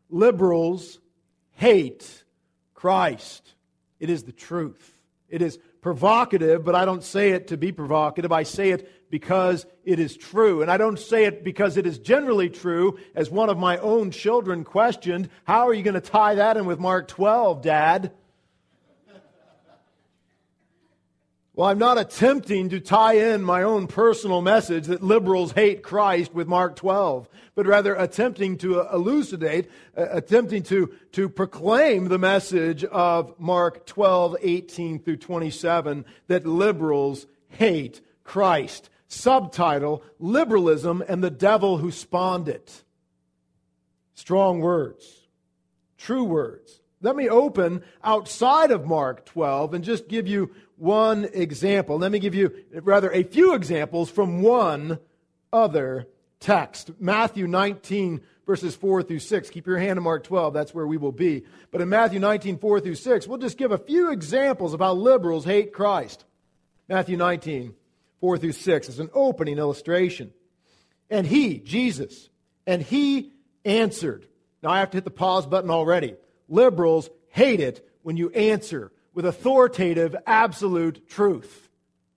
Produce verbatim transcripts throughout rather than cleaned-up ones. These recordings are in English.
Liberals hate Christ. It is the truth. It is provocative, but I don't say it to be provocative. I say it because it is true. And I don't say it because it is generally true. As one of my own children questioned, how are you going to tie that in with Mark twelve, Dad? Well, I'm not attempting to tie in my own personal message that liberals hate Christ with Mark twelve, but rather attempting to elucidate, uh, attempting to, to proclaim the message of Mark twelve, eighteen through twenty-seven, that liberals hate Christ. Subtitle, Liberalism and the Devil Who Spawned It. Strong words. True words. Let me open outside of Mark twelve and just give you one example. Let me give you, rather, a few examples from one other text. Matthew nineteen, verses four through six. Keep your hand in Mark twelve. That's where we will be. But in Matthew nineteen, four through six, we'll just give a few examples of how liberals hate Christ. Matthew nineteen, four through six is an opening illustration. And he, Jesus, and he answered. Now I have to hit the pause button already. Liberals hate it when you answer with authoritative, absolute truth.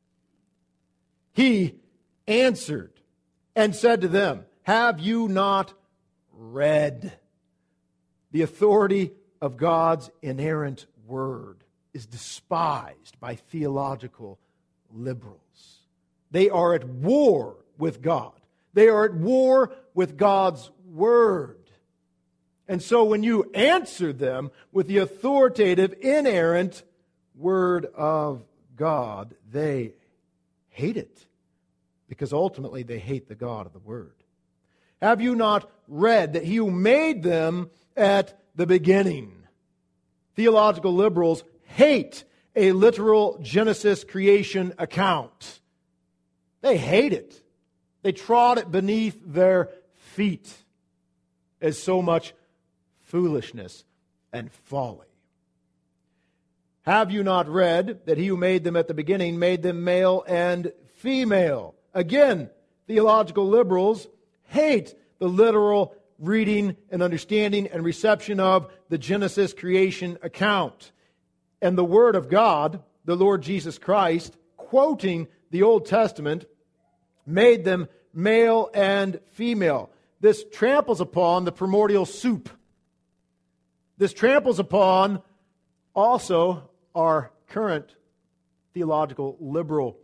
He answered and said to them, have you not read? The authority of God's inerrant word is despised by theological liberals. They are at war with God. They are at war with God's word. And so when you answer them with the authoritative, inerrant word of God, they hate it, because ultimately they hate the God of the word. Have you not read that he who made them at the beginning? Theological liberals hate a literal Genesis creation account. They hate it. They trod it beneath their feet as so much foolishness and folly. Have you not read that he who made them at the beginning made them male and female? Again, theological liberals hate the literal reading and understanding and reception of the Genesis creation account. And the Word of God, the Lord Jesus Christ, quoting the Old Testament, made them male and female. This tramples upon the primordial soup. This tramples upon also our current theological liberal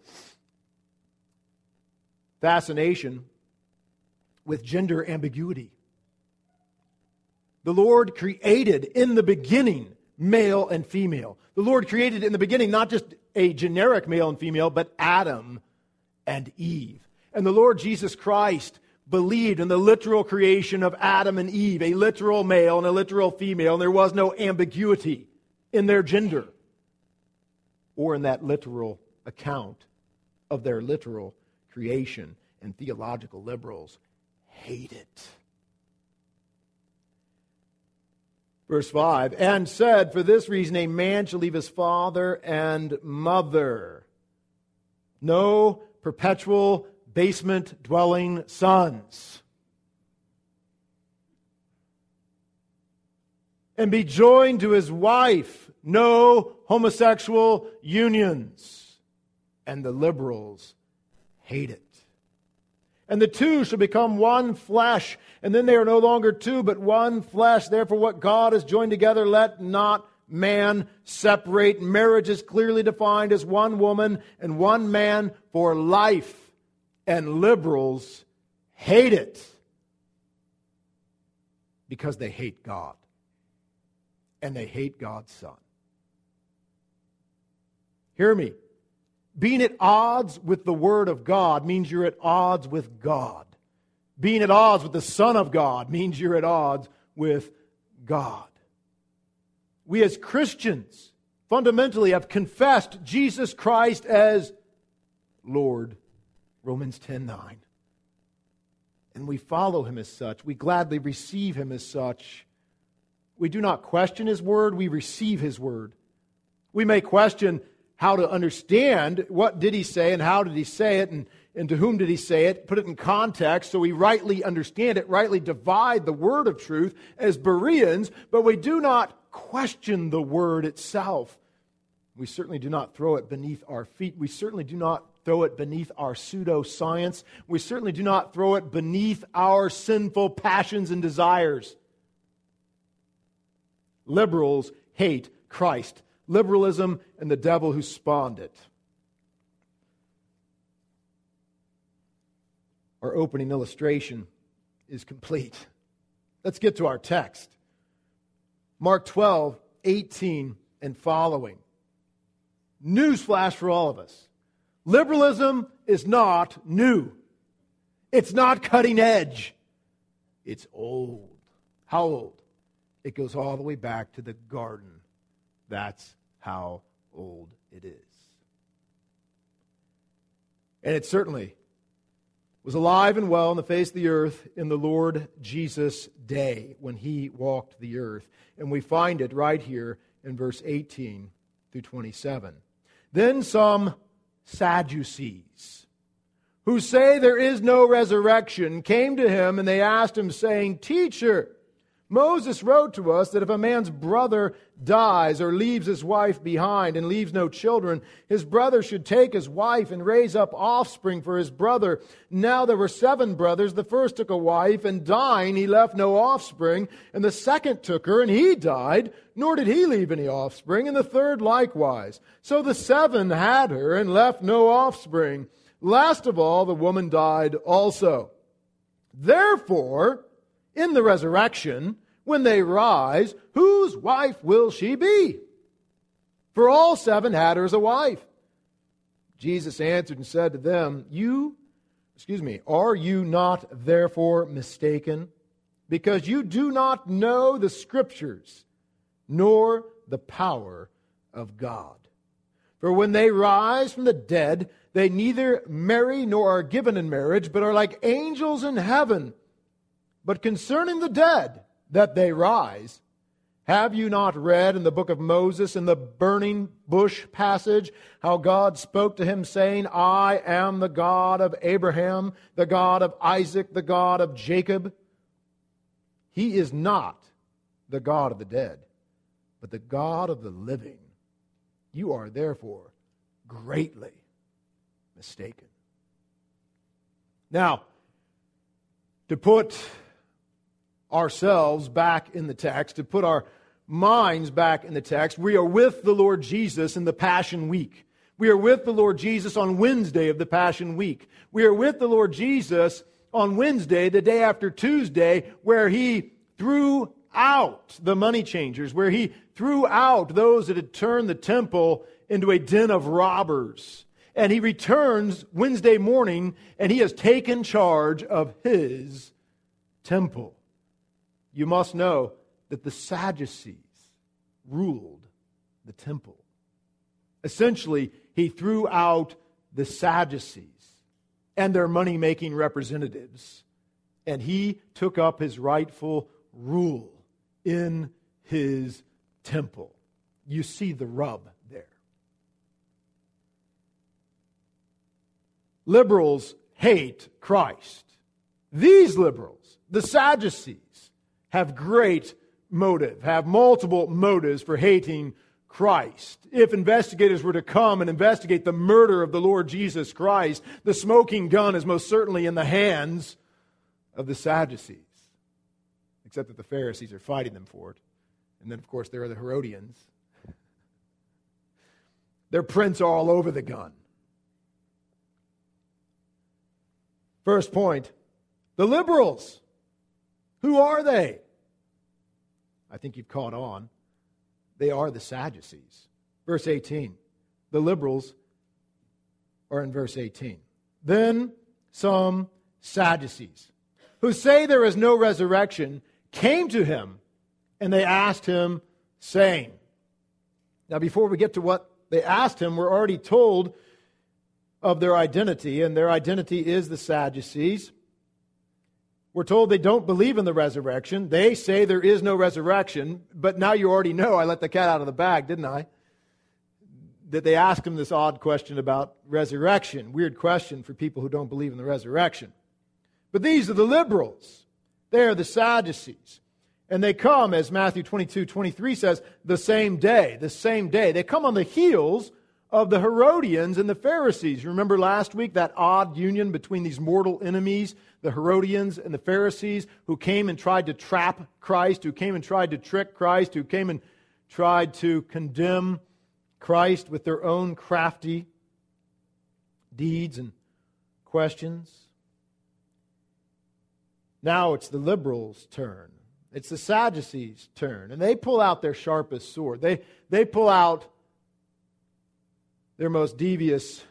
fascination with gender ambiguity. The Lord created in the beginning male and female. The Lord created in the beginning not just a generic male and female, but Adam and Eve. And the Lord Jesus Christ believed in the literal creation of Adam and Eve, a literal male and a literal female, and there was no ambiguity in their gender or in that literal account of their literal creation. And theological liberals hate it. Verse five, and said, for this reason a man shall leave his father and mother. No perpetual basement-dwelling sons. And be joined to his wife. No homosexual unions. And the liberals hate it. And the two shall become one flesh. And then they are no longer two, but one flesh. Therefore, what God has joined together, let not man separate. Marriage is clearly defined as one woman and one man for life. And liberals hate it because they hate God. And they hate God's Son. Hear me. Being at odds with the Word of God means you're at odds with God. Being at odds with the Son of God means you're at odds with God. We as Christians fundamentally have confessed Jesus Christ as Lord. Romans ten nine. And we follow Him as such. We gladly receive Him as such. We do not question His Word, we receive His Word. We may question how to understand what did He say and how did He say it, and, And to whom did he say it? Put it in context so we rightly understand it, rightly divide the word of truth as Bereans, but we do not question the word itself. We certainly do not throw it beneath our feet. We certainly do not throw it beneath our pseudoscience. We certainly do not throw it beneath our sinful passions and desires. Liberals hate Christ. Liberalism and the devil who spawned it. Our opening illustration is complete. Let's get to our text. Mark twelve, eighteen and following. Newsflash for all of us. Liberalism is not new. It's not cutting edge. It's old. How old? It goes all the way back to the garden. That's how old it is. And it certainly was alive and well on the face of the earth in the Lord Jesus' day when he walked the earth. And we find it right here in verse eighteen through twenty-seven. Then some Sadducees, who say there is no resurrection, came to him and they asked him, saying, Teacher, Moses wrote to us that if a man's brother dies or leaves his wife behind and leaves no children, his brother should take his wife and raise up offspring for his brother. Now there were seven brothers. The first took a wife, and dying he left no offspring. And the second took her, and he died, nor did he leave any offspring. And the third likewise. So the seven had her and left no offspring. Last of all, the woman died also. Therefore, in the resurrection, when they rise, whose wife will she be? For all seven had her as a wife. Jesus answered and said to them, You, excuse me, are you not therefore mistaken? Because you do not know the Scriptures, nor the power of God. For when they rise from the dead, they neither marry nor are given in marriage, but are like angels in heaven. But concerning the dead, that they rise, have you not read in the book of Moses, in the burning bush passage, how God spoke to him, saying, I am the God of Abraham, the God of Isaac, the God of Jacob? He is not the God of the dead, but the God of the living. You are therefore greatly mistaken. Now, to put ourselves back in the text, to put our minds back in the text, we are with the Lord Jesus in the Passion Week. We are with the Lord Jesus on Wednesday of the Passion Week. We are with the Lord Jesus on Wednesday, the day after Tuesday, where he threw out the money changers, where he threw out those that had turned the temple into a den of robbers. And he returns Wednesday morning, and he has taken charge of his temple. You must know that the Sadducees ruled the temple. Essentially, he threw out the Sadducees and their money-making representatives, and he took up his rightful rule in his temple. You see the rub there. Liberals hate Christ. These liberals, the Sadducees, have great motive, have multiple motives for hating Christ. If investigators were to come and investigate the murder of the Lord Jesus Christ, the smoking gun is most certainly in the hands of the Sadducees. Except that the Pharisees are fighting them for it. And then, of course, there are the Herodians. Their prints are all over the gun. First point, the liberals. Who are they? I think you've caught on. They are the Sadducees. Verse eighteen. The liberals are in verse eighteen. Then some Sadducees, who say there is no resurrection, came to him, and they asked him, saying. Now, before we get to what they asked him, we're already told of their identity, and their identity is the Sadducees. We're told they don't believe in the resurrection. They say there is no resurrection, but now you already know I let the cat out of the bag, didn't I? that they ask him this odd question about resurrection. Weird question for people who don't believe in the resurrection. But these are the liberals. They are the Sadducees. And they come, as Matthew twenty-two twenty-three says, the same day, the same day. They come on the heels of the Herodians and the Pharisees. Remember last week that odd union between these mortal enemies, the Herodians and the Pharisees, who came and tried to trap Christ, who came and tried to trick Christ, who came and tried to condemn Christ with their own crafty deeds and questions. Now it's the liberals' turn. It's the Sadducees' turn. And they pull out their sharpest sword. They, they pull out their most devious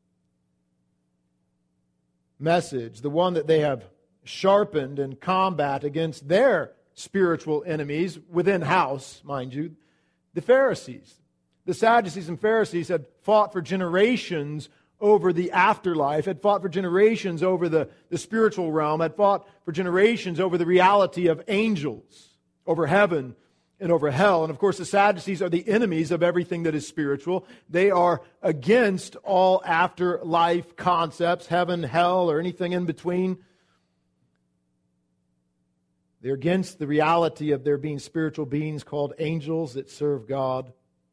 message, the one that they have sharpened in combat against their spiritual enemies within house, mind you, the Pharisees. The Sadducees and Pharisees had fought for generations over the afterlife, had fought for generations over the, the spiritual realm, had fought for generations over the reality of angels, over heaven and over hell. And of course, the Sadducees are the enemies of everything that is spiritual. They are against all afterlife concepts, heaven, hell, or anything in between. They're against the reality of there being spiritual beings called angels that serve God.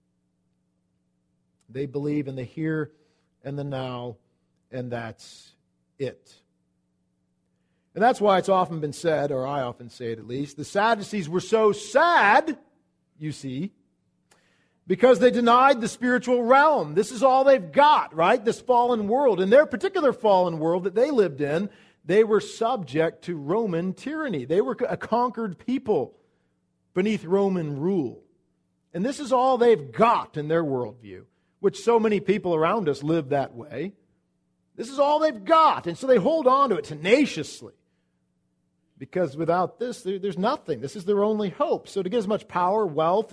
They believe in the here and the now, and that's it. And that's why it's often been said, or I often say it at least, the Sadducees were so sad, you see, because they denied the spiritual realm. This is all they've got, right? This fallen world. In their particular fallen world that they lived in, they were subject to Roman tyranny. They were a conquered people beneath Roman rule. And this is all they've got in their worldview, which so many people around us live that way. This is all they've got. And so they hold on to it tenaciously. Because without this, there, there's nothing. This is their only hope. So to get as much power, wealth,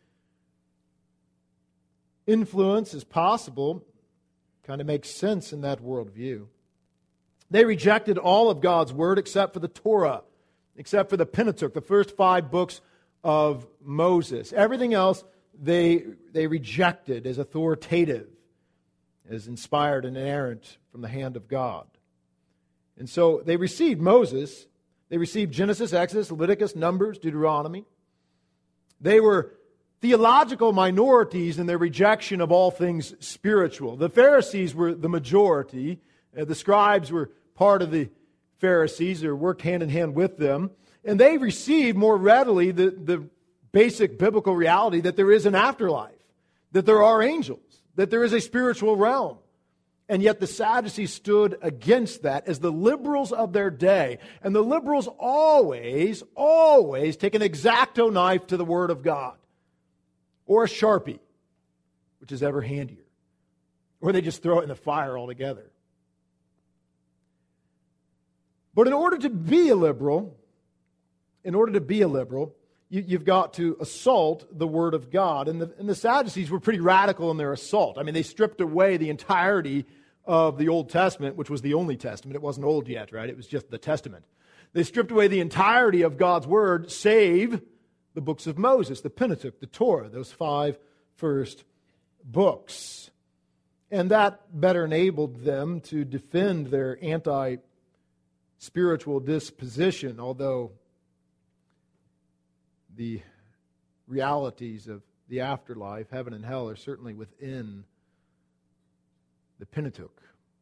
influence as possible kind of makes sense in that worldview. They rejected all of God's Word except for the Torah, except for the Pentateuch, the first five books of Moses. Everything else they, they rejected as authoritative, as inspired and inerrant from the hand of God. And so they received Moses. They received Genesis, Exodus, Leviticus, Numbers, Deuteronomy. They were theological minorities in their rejection of all things spiritual. The Pharisees were the majority. Uh, the scribes were part of the Pharisees, or worked hand in hand with them. And they received more readily the, the basic biblical reality that there is an afterlife, that there are angels, that there is a spiritual realm. And yet the Sadducees stood against that as the liberals of their day. And the liberals always, always take an X-Acto knife to the Word of God. Or a Sharpie, which is ever handier. Or they just throw it in the fire altogether. But in order to be a liberal, in order to be a liberal, you, you've got to assault the Word of God. And the, and the Sadducees were pretty radical in their assault. I mean, they stripped away the entirety of the Old Testament, which was the only Testament. It wasn't old yet, right? It was just the Testament. They stripped away the entirety of God's Word, save the books of Moses, the Pentateuch, the Torah, those five first books. And that better enabled them to defend their anti-spiritual disposition, although the realities of the afterlife, heaven and hell, are certainly within the Pentateuch.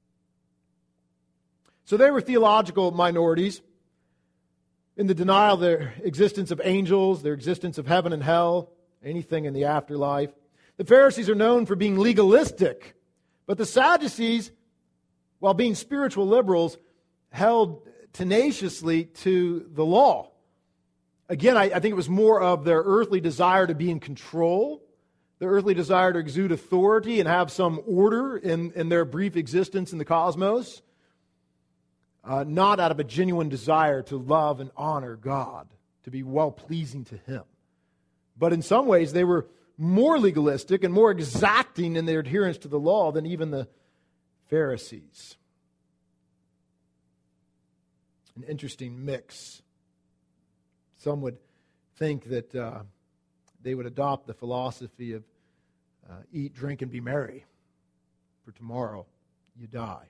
So they were theological minorities in the denial of their existence of angels, their existence of heaven and hell, anything in the afterlife. The Pharisees are known for being legalistic, but the Sadducees, while being spiritual liberals, held tenaciously to the law. Again, I, I think it was more of their earthly desire to be in control, their earthly desire to exude authority and have some order in, in their brief existence in the cosmos, uh, not out of a genuine desire to love and honor God, to be well-pleasing to Him. But in some ways, they were more legalistic and more exacting in their adherence to the law than even the Pharisees. An interesting mix. Some would think that uh, they would adopt the philosophy of uh, eat, drink, and be merry, for tomorrow you die.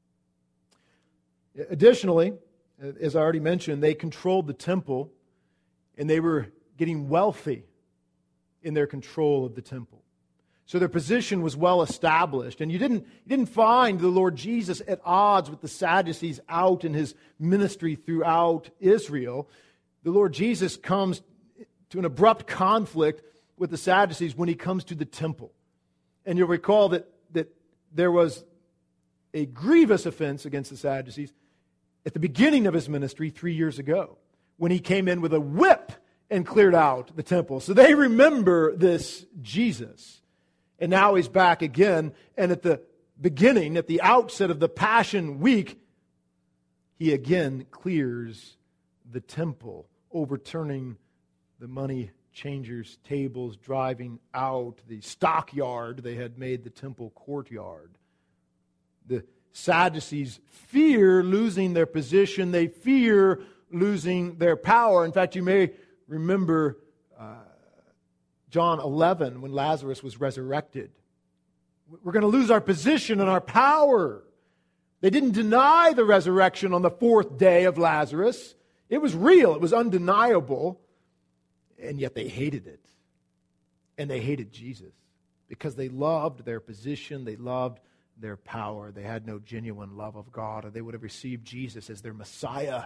Additionally, as I already mentioned, they controlled the temple, and they were getting wealthy in their control of the temple. So their position was well established. And you didn't, you didn't find the Lord Jesus at odds with the Sadducees out in his ministry throughout Israel. The Lord Jesus comes to an abrupt conflict with the Sadducees when he comes to the temple. And you'll recall that, that there was a grievous offense against the Sadducees at the beginning of his ministry three years ago, when he came in with a whip and cleared out the temple. So they remember this Jesus. And now he's back again. And at the beginning, at the outset of the Passion Week, he again clears the temple, overturning the money changers' tables, driving out the stockyard they had made the temple courtyard. The Sadducees fear losing their position. They fear losing their power. In fact, you may remember uh, John eleven when Lazarus was resurrected. We're going to lose our position and our power. They didn't deny the resurrection on the fourth day of Lazarus. It was real. It was undeniable. And yet they hated it. And they hated Jesus because they loved their position. They loved their power. They had no genuine love of God, or they would have received Jesus as their Messiah.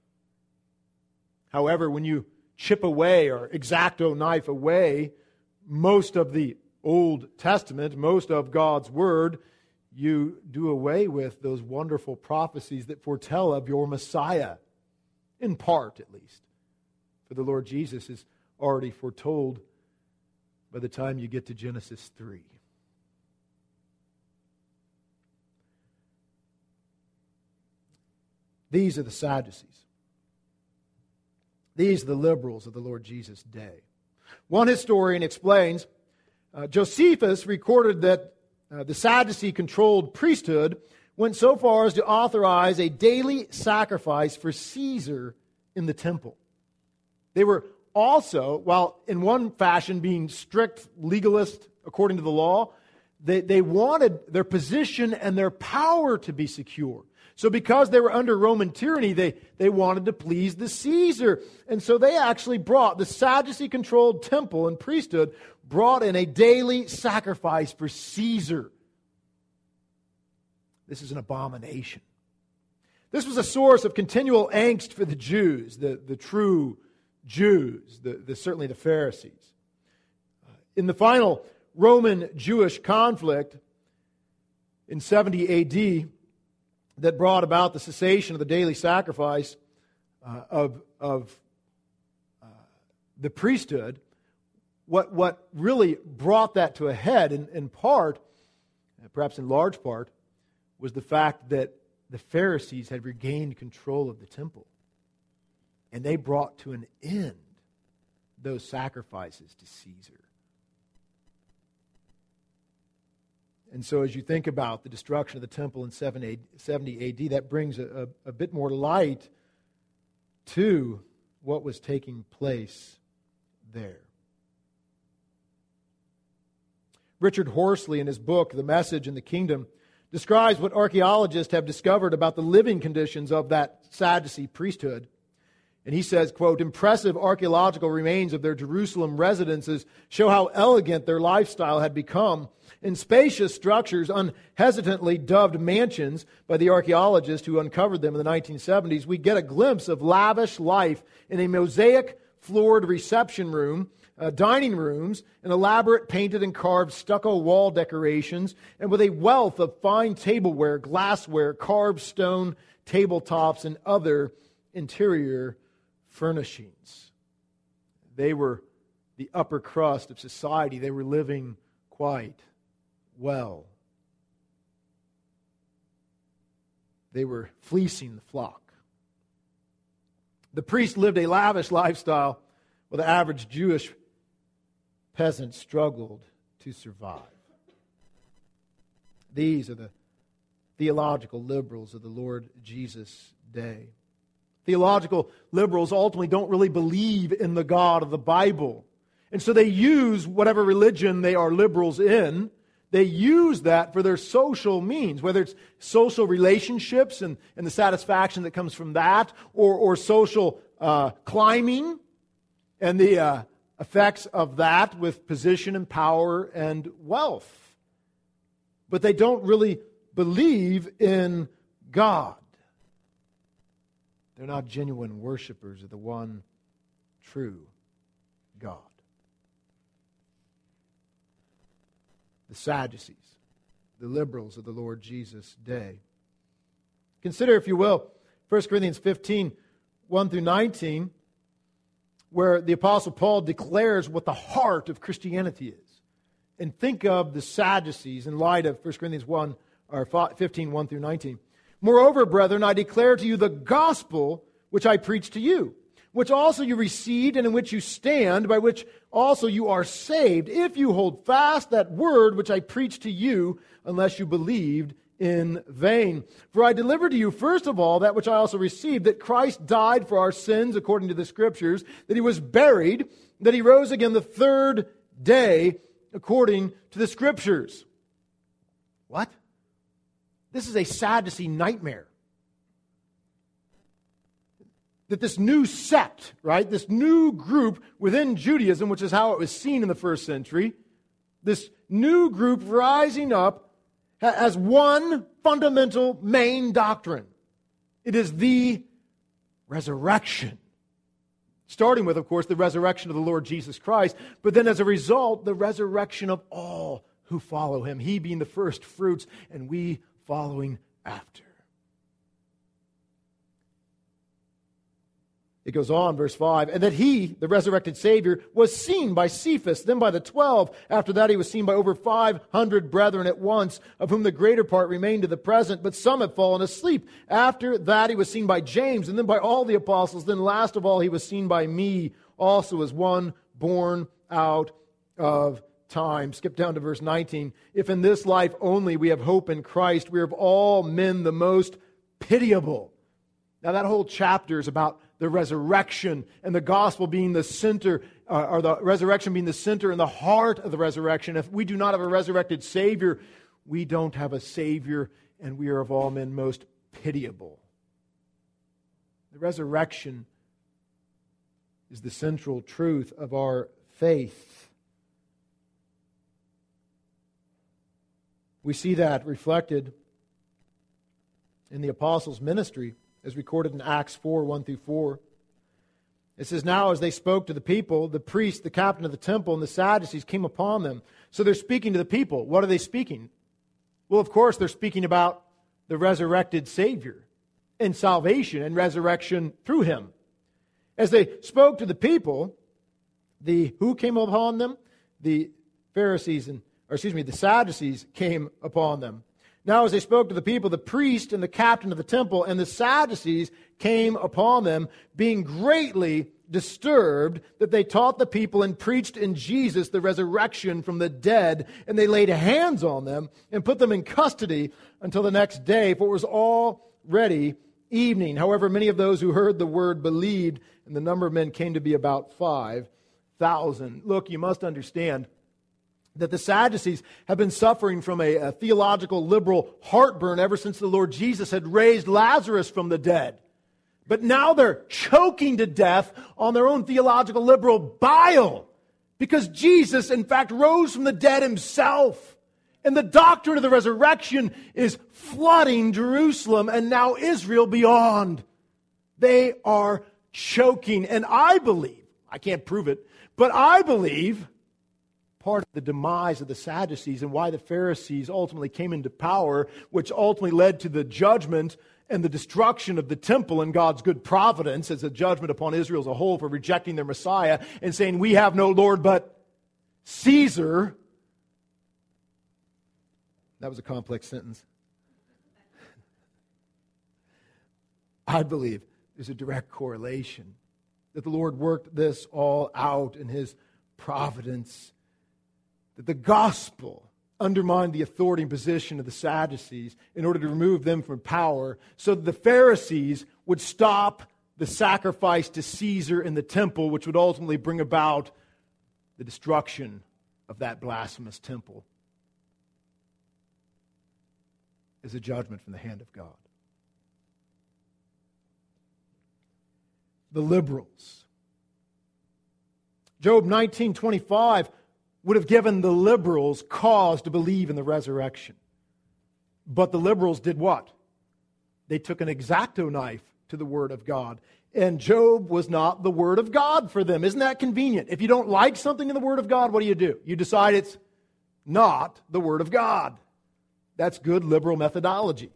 However, when you chip away or X-Acto knife away most of the Old Testament, most of God's Word, you do away with those wonderful prophecies that foretell of your Messiah, in part at least. For the Lord Jesus is already foretold by the time you get to Genesis three. These are the Sadducees. These are the liberals of the Lord Jesus' day. One historian explains, uh, Josephus recorded that uh, the Sadducee-controlled priesthood went so far as to authorize a daily sacrifice for Caesar in the temple. They were also, while in one fashion being strict legalist according to the law, they, they wanted their position and their power to be secure. So because they were under Roman tyranny, they, they wanted to please the Caesar. And so they actually brought, the Sadducee-controlled temple and priesthood brought in a daily sacrifice for Caesar. This is an abomination. This was a source of continual angst for the Jews, the, the true Jews, the, the, certainly the Pharisees. In the final Roman-Jewish conflict in seventy A D, that brought about the cessation of the daily sacrifice uh, of, of uh, the priesthood, what, what really brought that to a head in, in part, perhaps in large part, was the fact that the Pharisees had regained control of the temple. And they brought to an end those sacrifices to Caesar. And so as you think about the destruction of the temple in seventy A D, that brings a, a, a bit more light to what was taking place there. Richard Horsley, in his book, The Message and the Kingdom, describes what archaeologists have discovered about the living conditions of that Sadducee priesthood. And he says, quote, impressive archaeological remains of their Jerusalem residences show how elegant their lifestyle had become. In spacious structures, unhesitantly dubbed mansions by the archaeologists who uncovered them in the nineteen seventies, we get a glimpse of lavish life in a mosaic-floored reception room, uh, dining rooms, and elaborate painted and carved stucco wall decorations, and with a wealth of fine tableware, glassware, carved stone tabletops, and other interior furnishings. They were the upper crust of society. They were living quite well. They were fleecing the flock. The priest lived a lavish lifestyle while the average Jewish peasant struggled to survive. These are the theological liberals of the Lord Jesus' day. Theological liberals ultimately don't really believe in the God of the Bible. And so they use whatever religion they are liberals in, they use that for their social means, whether it's social relationships and, and the satisfaction that comes from that, or, or social uh, climbing and the uh, effects of that with position and power and wealth. But they don't really believe in God. They're not genuine worshipers of the one true God. The Sadducees, the liberals of the Lord Jesus' day. Consider, if you will, First Corinthians fifteen, one through nineteen, where the Apostle Paul declares what the heart of Christianity is. And think of the Sadducees in light of First Corinthians one, or fifteen, one through nineteen. Moreover, brethren, I declare to you the gospel which I preached to you, which also you received and in which you stand, by which also you are saved, if you hold fast that word which I preached to you, unless you believed in vain. For I delivered to you, first of all, that which I also received, that Christ died for our sins according to the Scriptures, that he was buried, that he rose again the third day according to the Scriptures. What? This is a Sadducee nightmare. That this new sect, right, this new group within Judaism, which is how it was seen in the first century, this new group rising up has one fundamental main doctrine. It is the resurrection. Starting with, of course, the resurrection of the Lord Jesus Christ, but then as a result, the resurrection of all who follow him, he being the first fruits and we following after. It goes on, verse five, and that he, the resurrected Savior, was seen by Cephas, then by the twelve. After that he was seen by over five hundred brethren at once, of whom the greater part remain to the present, but some have fallen asleep. After that he was seen by James, and then by all the apostles. Then last of all he was seen by me, also as one born out of time. Skip down to verse nineteen. If in this life only we have hope in Christ, we are of all men the most pitiable. Now that whole chapter is about the resurrection and the gospel being the center, uh, or the resurrection being the center and the heart of the resurrection. If we do not have a resurrected Savior, we don't have a Savior, and we are of all men most pitiable. The resurrection is the central truth of our faith. We see that reflected in the apostles' ministry, as recorded in Acts four, one through four. It says, now as they spoke to the people, the priest, the captain of the temple, and the Sadducees came upon them. So they're speaking to the people. What are they speaking? Well, of course, they're speaking about the resurrected Savior and salvation and resurrection through him. As they spoke to the people, the who came upon them? The Pharisees, and or excuse me, the Sadducees came upon them. Now as they spoke to the people, the priest and the captain of the temple and the Sadducees came upon them, being greatly disturbed that they taught the people and preached in Jesus the resurrection from the dead, and they laid hands on them and put them in custody until the next day, for it was already evening. However, many of those who heard the word believed, and the number of men came to be about five thousand. Look, you must understand that the Sadducees have been suffering from a, a theological liberal heartburn ever since the Lord Jesus had raised Lazarus from the dead. But now they're choking to death on their own theological liberal bile, because Jesus, in fact, rose from the dead himself. And the doctrine of the resurrection is flooding Jerusalem and now Israel beyond. They are choking. And I believe, I can't prove it, but I believe part of the demise of the Sadducees and why the Pharisees ultimately came into power, which ultimately led to the judgment and the destruction of the temple and God's good providence as a judgment upon Israel as a whole for rejecting their Messiah and saying, we have no Lord but Caesar. That was a complex sentence. I believe there's a direct correlation that the Lord worked this all out in his providence, that the gospel undermined the authority and position of the Sadducees in order to remove them from power, so that the Pharisees would stop the sacrifice to Caesar in the temple, which would ultimately bring about the destruction of that blasphemous temple is a judgment from the hand of God. The liberals. Job nineteen twenty-five would have given the liberals cause to believe in the resurrection. But the liberals did what? They took an X-Acto knife to the Word of God. And Job was not the Word of God for them. Isn't that convenient? If you don't like something in the Word of God, what do you do? You decide it's not the Word of God. That's good liberal methodology.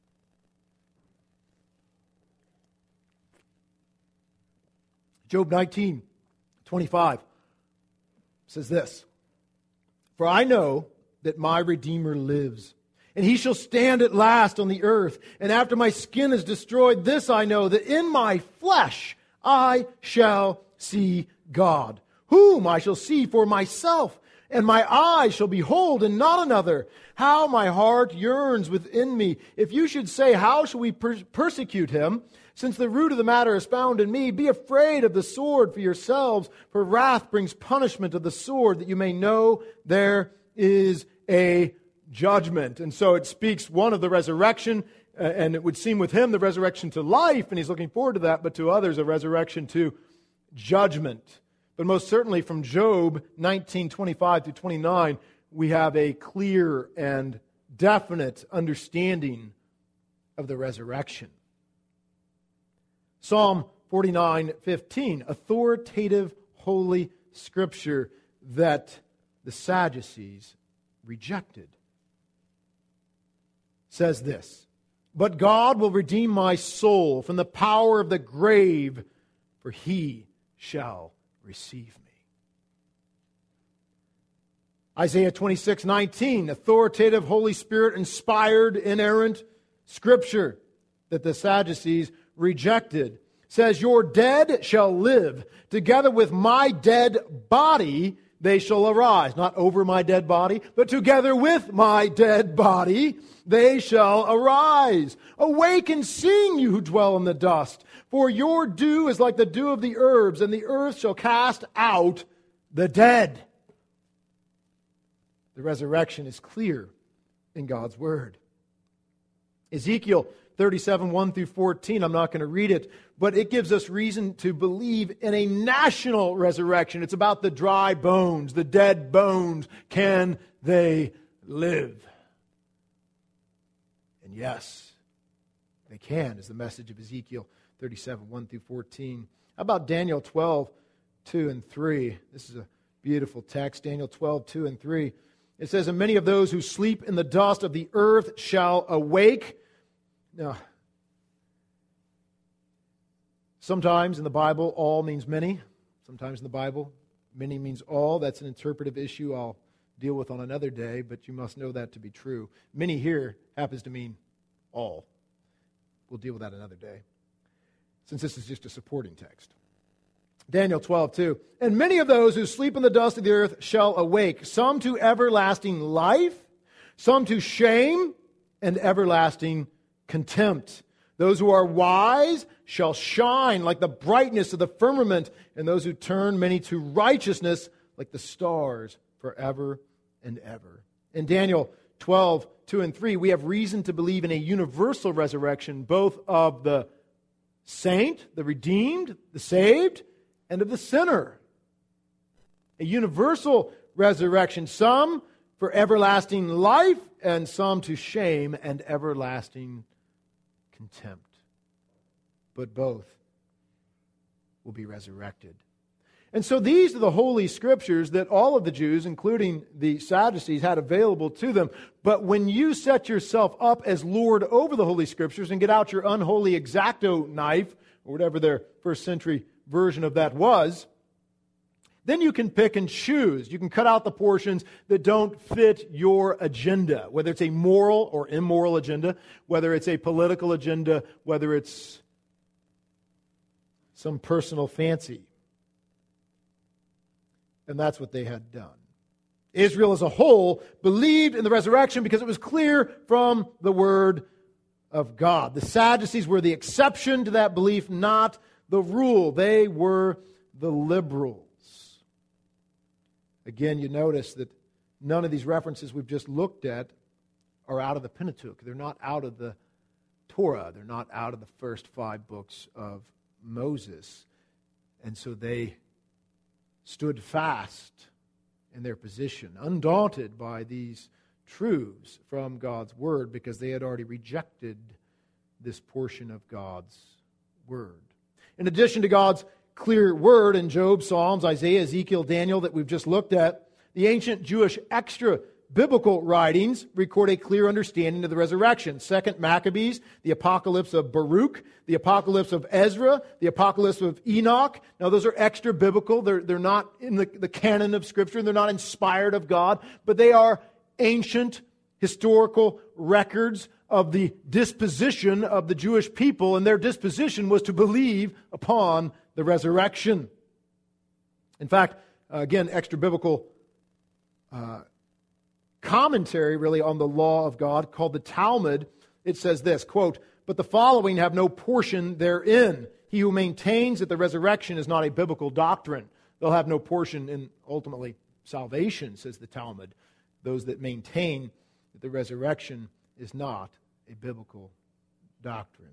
Job nineteen twenty-five says this, "For I know that my Redeemer lives, and he shall stand at last on the earth. And after my skin is destroyed, this I know, that in my flesh I shall see God, whom I shall see for myself, and my eyes shall behold and not another. How my heart yearns within me. If you should say, how shall we per- persecute him? Since the root of the matter is found in me, be afraid of the sword for yourselves, for wrath brings punishment of the sword, that you may know there is a judgment." And so it speaks, one, of the resurrection, uh, and it would seem with him the resurrection to life, and he's looking forward to that, but to others a resurrection to judgment. But most certainly from Job nineteen twenty-five through twenty-nine, we have a clear and definite understanding of the resurrection. Psalm forty-nine fifteen, authoritative holy scripture that the Sadducees rejected, says this, "But God will redeem my soul from the power of the grave, for he shall receive me." Isaiah twenty-six nineteen, authoritative Holy Spirit inspired inerrant scripture that the Sadducees rejected, says, "Your dead shall live, together with my dead body they shall arise." Not over my dead body, but together with my dead body they shall arise. "Awake and sing, you who dwell in the dust, for your dew is like the dew of the herbs, and the earth shall cast out the dead." The resurrection is clear in God's Word. Ezekiel thirty-seven, one through fourteen, I'm not going to read it, but it gives us reason to believe in a national resurrection. It's about the dry bones, the dead bones. Can they live? And yes, they can, is the message of Ezekiel thirty-seven, one through fourteen. How about Daniel twelve, two and three? This is a beautiful text, Daniel twelve, two and three. It says, "And many of those who sleep in the dust of the earth shall awake." Now, sometimes in the Bible, all means many. Sometimes in the Bible, many means all. That's an interpretive issue I'll deal with on another day, but you must know that to be true. Many here happens to mean all. We'll deal with that another day, since this is just a supporting text. Daniel twelve, two. "And many of those who sleep in the dust of the earth shall awake, some to everlasting life, some to shame and everlasting contempt. Those who are wise shall shine like the brightness of the firmament, and those who turn many to righteousness like the stars forever and ever." In Daniel twelve, two and three, we have reason to believe in a universal resurrection, both of the saint, the redeemed, the saved, and of the sinner. A universal resurrection, some for everlasting life, and some to shame and everlasting contempt. But both will be resurrected. And so these are the Holy Scriptures that all of the Jews, including the Sadducees, had available to them. But when you set yourself up as Lord over the Holy Scriptures and get out your unholy X-Acto knife, or whatever their first century version of that was, then you can pick and choose. You can cut out the portions that don't fit your agenda, whether it's a moral or immoral agenda, whether it's a political agenda, whether it's some personal fancy. And that's what they had done. Israel as a whole believed in the resurrection because it was clear from the Word of God. The Sadducees were the exception to that belief, not the rule. They were the liberals. Again, you notice that none of these references we've just looked at are out of the Pentateuch. They're not out of the Torah. They're not out of the first five books of Moses. And so they stood fast in their position, undaunted by these truths from God's Word, because they had already rejected this portion of God's Word. In addition to God's clear Word in Job, Psalms, Isaiah, Ezekiel, Daniel that we've just looked at, the ancient Jewish extra-biblical writings record a clear understanding of the resurrection. Second Maccabees, the Apocalypse of Baruch, the Apocalypse of Ezra, the Apocalypse of Enoch. Now, those are extra-biblical. They're, they're not in the, the canon of Scripture. They're not inspired of God, but they are ancient historical records of the disposition of the Jewish people, and their disposition was to believe upon the resurrection. In fact, uh, again, extra-biblical uh, commentary really on the law of God called the Talmud, it says this, quote, "But the following have no portion therein. He who maintains that the resurrection is not a biblical doctrine." They'll have no portion in, ultimately, salvation, says the Talmud. Those that maintain that the resurrection is not a biblical doctrine.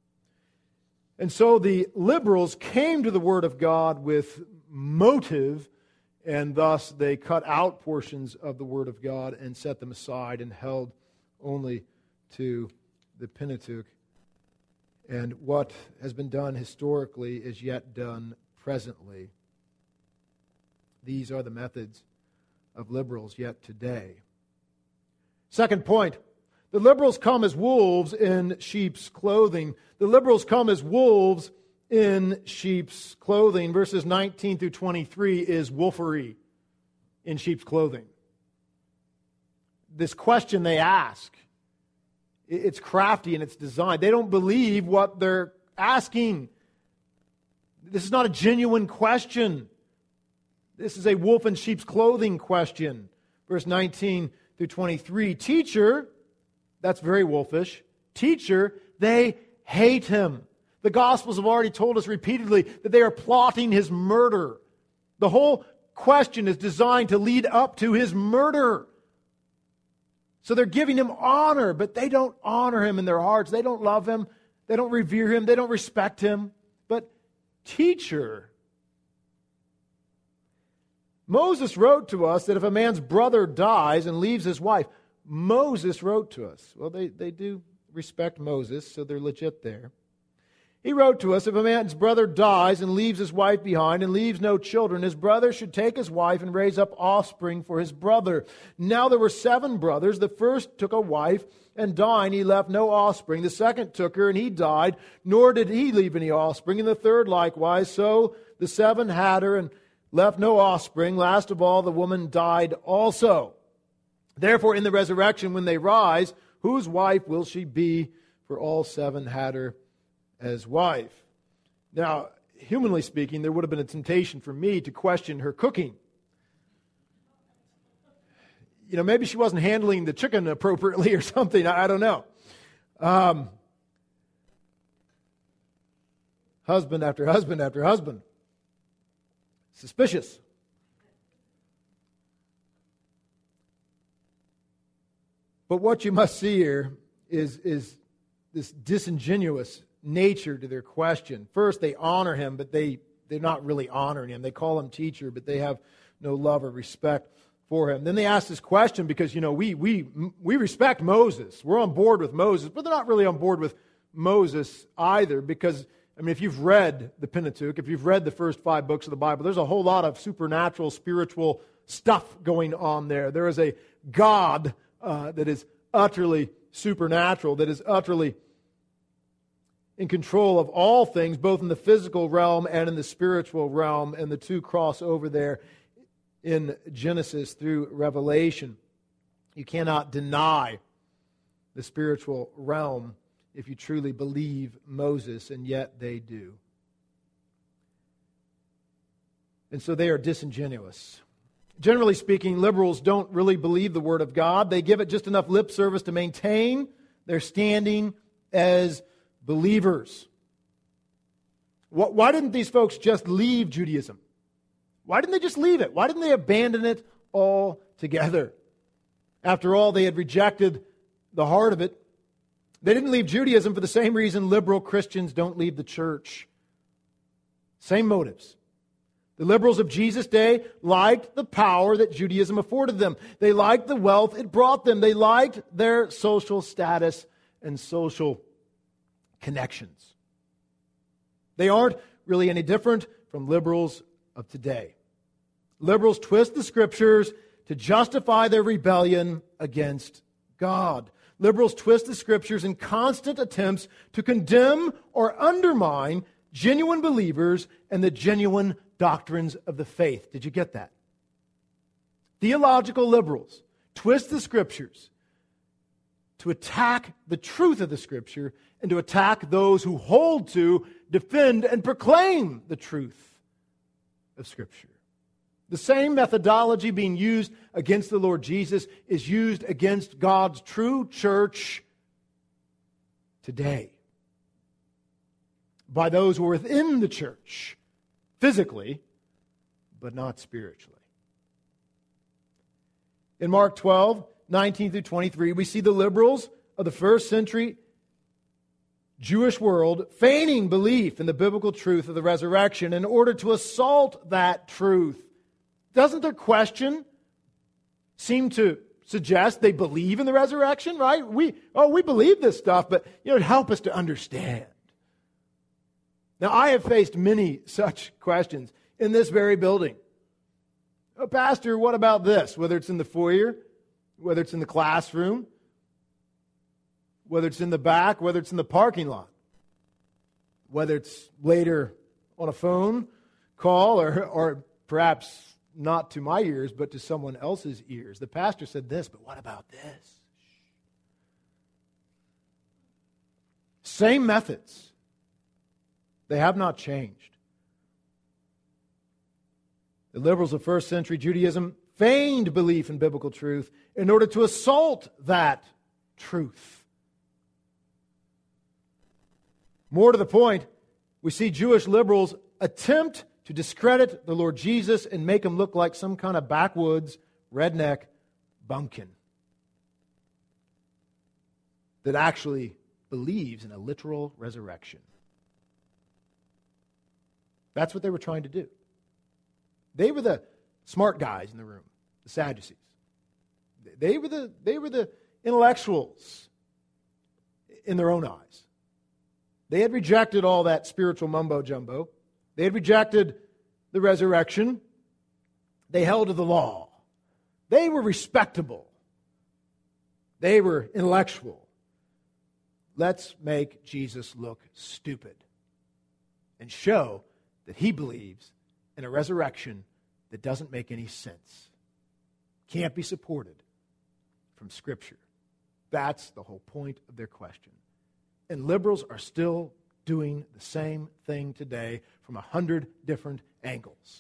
And so the liberals came to the Word of God with motive, and thus they cut out portions of the Word of God and set them aside and held only to the Pentateuch. And what has been done historically is yet done presently. These are the methods of liberals yet today. Second point, the liberals come as wolves in sheep's clothing. The liberals come as wolves in sheep's clothing. Verses nineteen through twenty-three is wolfery in sheep's clothing. This question they ask, it's crafty in its design. They don't believe what they're asking. This is not a genuine question. This is a wolf in sheep's clothing question. Verse nineteen through twenty-three. Teacher, that's very wolfish. Teacher, they hate him. The Gospels have already told us repeatedly that they are plotting his murder. The whole question is designed to lead up to his murder. So they're giving him honor, but they don't honor him in their hearts. They don't love him. They don't revere him. They don't respect him. But teacher, Moses wrote to us that if a man's brother dies and leaves his wife, Moses wrote to us. Well, they, they do respect Moses, so they're legit there. He wrote to us, if a man's brother dies and leaves his wife behind and leaves no children, his brother should take his wife and raise up offspring for his brother. Now there were seven brothers. The first took a wife, and dying he left no offspring. The second took her, and he died, nor did he leave any offspring. And the third likewise. So the seven had her and left no offspring. Last of all, the woman died also. Therefore, in the resurrection, when they rise, whose wife will she be? For all seven had her as wife. Now, humanly speaking, there would have been a temptation for me to question her cooking. You know, maybe she wasn't handling the chicken appropriately or something. I, I don't know. Um, husband after husband after husband. Suspicious. But what you must see here is, is this disingenuous nature to their question. First, they honor him, but they, they're not really honoring him. They call him teacher, but they have no love or respect for him. Then they ask this question because, you know, we, we, we respect Moses. We're on board with Moses, but they're not really on board with Moses either because, I mean, if you've read the Pentateuch, if you've read the first five books of the Bible, there's a whole lot of supernatural, spiritual stuff going on there. There is a God uh, that is utterly supernatural, that is utterly in control of all things, both in the physical realm and in the spiritual realm, and the two cross over there in Genesis through Revelation. You cannot deny the spiritual realm if you truly believe Moses, and yet they do. And so they are disingenuous. Generally speaking, liberals don't really believe the Word of God. They give it just enough lip service to maintain their standing as believers. Why didn't these folks just leave Judaism? Why didn't they just leave it? Why didn't they abandon it altogether. After all, they had rejected the heart of it. They didn't leave Judaism for the same reason liberal Christians don't leave the church. Same motives. The liberals of Jesus' day liked the power that Judaism afforded them. They liked the wealth it brought them. They liked their social status and social connections. They aren't really any different from liberals of today. Liberals twist the Scriptures to justify their rebellion against God. Liberals twist the Scriptures in constant attempts to condemn or undermine genuine believers and the genuine doctrines of the faith. Did you get that? Theological liberals twist the Scriptures to attack the truth of the Scripture and to attack those who hold to, defend, and proclaim the truth of Scripture. The same methodology being used against the Lord Jesus is used against God's true church today by those who are within the church, physically, but not spiritually. In Mark twelve, nineteen through twenty-three, we see the liberals of the first century Jewish world feigning belief in the biblical truth of the resurrection in order to assault that truth. Doesn't their question seem to suggest they believe in the resurrection, right? We, oh, we believe this stuff, but, you know, help us to understand. Now, I have faced many such questions in this very building. Oh, Pastor, what about this? Whether it's in the foyer, whether it's in the classroom, whether it's in the back, whether it's in the parking lot, whether it's later on a phone call or, or perhaps not to my ears, but to someone else's ears. The pastor said this, but what about this? Same methods. They have not changed. The liberals of first century Judaism feigned belief in biblical truth in order to assault that truth. More to the point, we see Jewish liberals attempt to discredit the Lord Jesus and make him look like some kind of backwoods, redneck bumpkin that actually believes in a literal resurrection. That's what they were trying to do. They were the smart guys in the room, the Sadducees. They were the, they were the intellectuals in their own eyes. They had rejected all that spiritual mumbo-jumbo. They had rejected the resurrection. They held to the law. They were respectable. They were intellectual. Let's make Jesus look stupid and show that he believes in a resurrection that doesn't make any sense. Can't be supported from Scripture. That's the whole point of their question. And liberals are still doing the same thing today from a hundred different angles.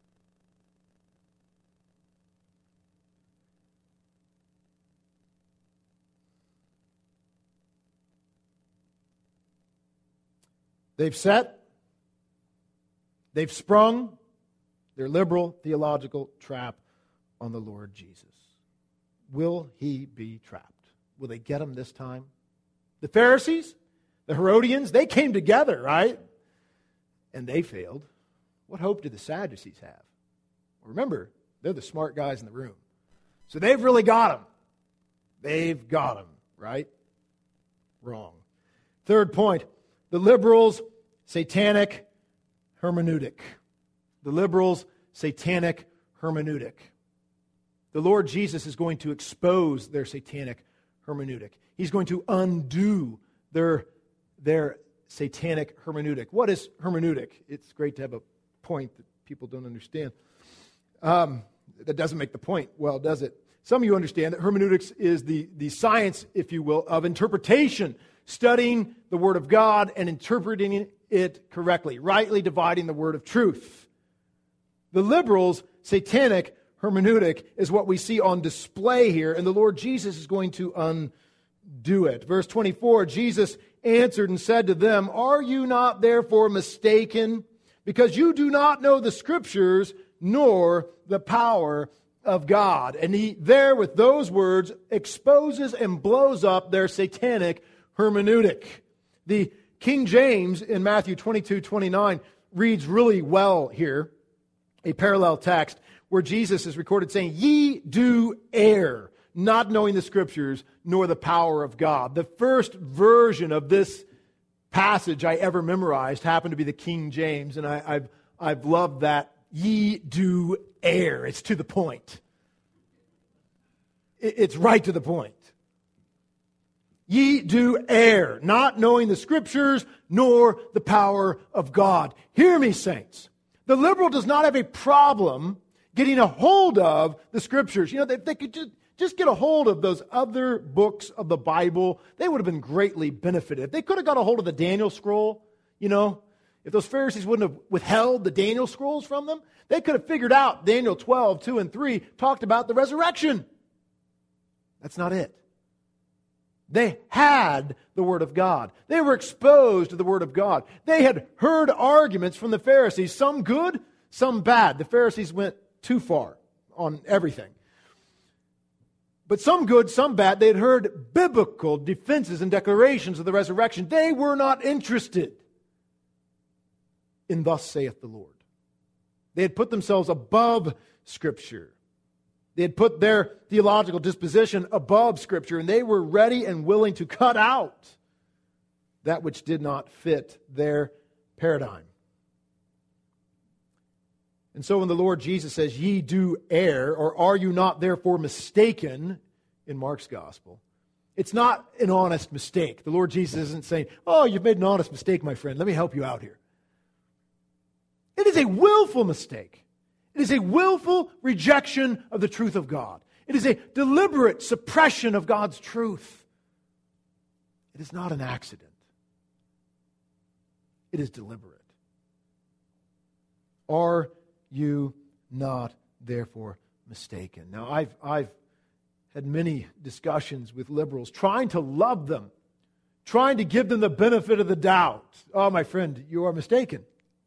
They've set, they've sprung their liberal theological trap on the Lord Jesus. Will he be trapped? Will they get him this time? The Pharisees, the Herodians, they came together, right? And they failed. What hope did the Sadducees have? Remember, they're the smart guys in the room. So they've really got him. They've got him, right? Wrong. Third point, the liberals' satanic hermeneutic. The liberals' satanic hermeneutic. The Lord Jesus is going to expose their satanic hermeneutic. He's going to undo their, their satanic hermeneutic. What is hermeneutic? It's great to have a point that people don't understand. Um, that doesn't make the point well, does it? Some of you understand that hermeneutics is the, the science, if you will, of interpretation, studying the Word of God and interpreting it correctly, rightly dividing the word of truth. The liberals' satanic hermeneutic is what we see on display here, and the Lord Jesus is going to undo it. Verse twenty-four, Jesus answered and said to them, "Are you not therefore mistaken, because you do not know the Scriptures nor the power of God. And he there with those words exposes and blows up their satanic hermeneutic. The King James in Matthew twenty-two twenty-nine reads really well here, a parallel text where Jesus is recorded saying, "Ye do err, not knowing the Scriptures nor the power of God." The first version of this passage I ever memorized happened to be the King James, and I, I've I've loved that. Ye do err. It's to the point. It, it's right to the point. Ye do err, not knowing the Scriptures nor the power of God. Hear me, saints. The liberal does not have a problem getting a hold of the Scriptures. You know, if they could just, just get a hold of those other books of the Bible, they would have been greatly benefited. If they could have got a hold of the Daniel scroll, you know, if those Pharisees wouldn't have withheld the Daniel scrolls from them, they could have figured out Daniel twelve, two and three talked about the resurrection. That's not it. They had the Word of God. They were exposed to the Word of God. They had heard arguments from the Pharisees, some good, some bad. The Pharisees went too far on everything. But some good, some bad. They had heard biblical defenses and declarations of the resurrection. They were not interested in "Thus saith the Lord." They had put themselves above Scripture. They had put their theological disposition above Scripture, and they were ready and willing to cut out that which did not fit their paradigm. And so when the Lord Jesus says, "Ye do err," or "Are you not therefore mistaken," in Mark's Gospel, it's not an honest mistake. The Lord Jesus isn't saying, "Oh, you've made an honest mistake, my friend. Let me help you out here." It is a willful mistake. It is a willful rejection of the truth of God. It is a deliberate suppression of God's truth. It is not an accident. It is deliberate. Are you not therefore mistaken? Now, I've, I've had many discussions with liberals trying to love them, trying to give them the benefit of the doubt. "Oh, my friend, you are mistaken."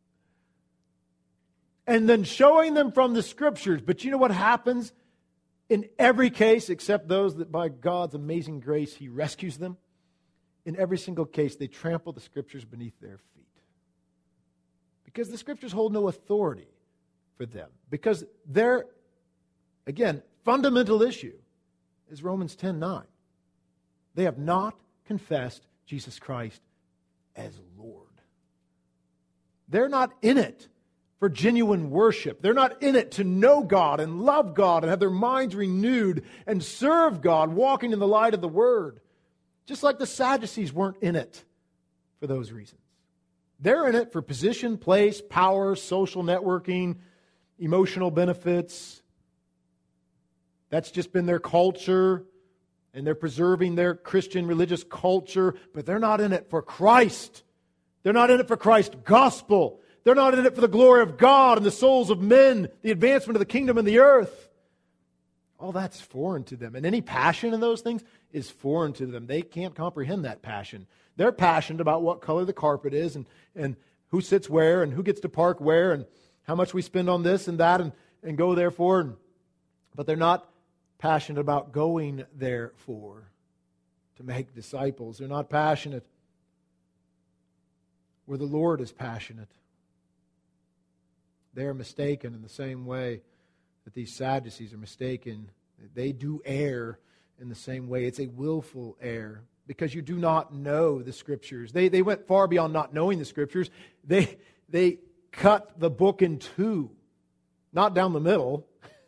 And then showing them from the Scriptures. But you know what happens in every case, except those that by God's amazing grace He rescues them? In every single case, they trample the Scriptures beneath their feet. Because the Scriptures hold no authority for them. Because their, again, fundamental issue is Romans ten nine. They have not confessed Jesus Christ as Lord. They're not in it for genuine worship. They're not in it to know God and love God and have their minds renewed and serve God, walking in the light of the Word. Just like the Sadducees weren't in it for those reasons. They're in it for position, place, power, social networking, emotional benefits. That's just been their culture, and they're preserving their Christian religious culture, but they're not in it for Christ. They're not in it for Christ's gospel. They're not in it for the glory of God and the souls of men, the advancement of the kingdom and the earth. All that's foreign to them. And any passion in those things is foreign to them. They can't comprehend that passion. They're passionate about what color the carpet is and, and who sits where and who gets to park where and how much we spend on this and that and, and go there for. But they're not passionate about going there for to make disciples. They're not passionate where the Lord is passionate. They are mistaken in the same way that these Sadducees are mistaken. They do err in the same way. It's a willful error because you do not know the Scriptures. They, they went far beyond not knowing the Scriptures. They, they cut the book in two, not down the middle.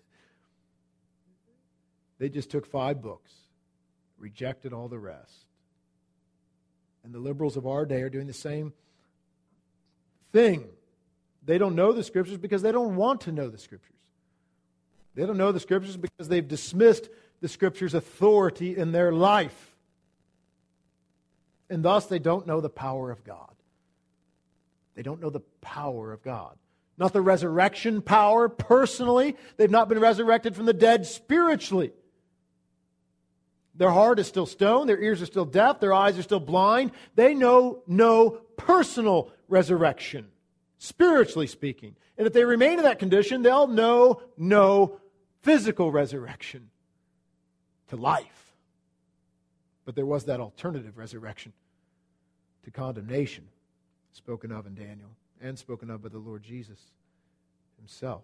They just took five books, rejected all the rest. And the liberals of our day are doing the same thing. They don't know the Scriptures because they don't want to know the Scriptures. They don't know the Scriptures because they've dismissed the Scriptures' authority in their life. And thus they don't know the power of God. They don't know the power of God. Not the resurrection power personally. They've not been resurrected from the dead spiritually. Their heart is still stone. Their ears are still deaf. Their eyes are still blind. They know no personal resurrection, spiritually speaking. And if they remain in that condition, they'll know no physical resurrection to life. But there was that alternative resurrection to condemnation spoken of in Daniel and spoken of by the Lord Jesus himself.